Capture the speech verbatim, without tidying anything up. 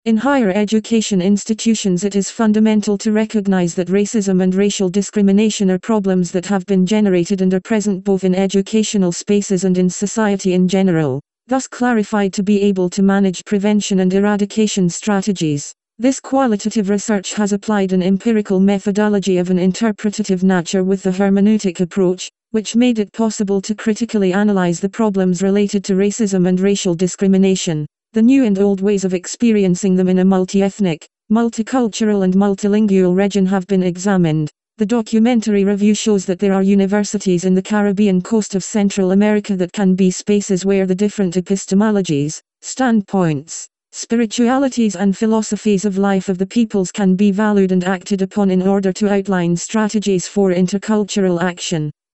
In higher education institutions, it is fundamental to recognize that racism and racial discrimination are problems that have been generated and are present both in educational spaces and in society in general, thus clarified to be able to manage prevention and eradication strategies. This qualitative research has applied an empirical methodology of an interpretative nature with the hermeneutic approach, which made it possible to critically analyze the problems related to racism and racial discrimination, the new and old ways of experiencing them in a multi-ethnic, multicultural and multilingual region have been examined. The documentary review shows that there are universities in the Caribbean coast of Central America that can be spaces where the different epistemologies, standpoints, spiritualities and philosophies of life of the peoples can be valued and acted upon in order to outline strategies for intercultural action.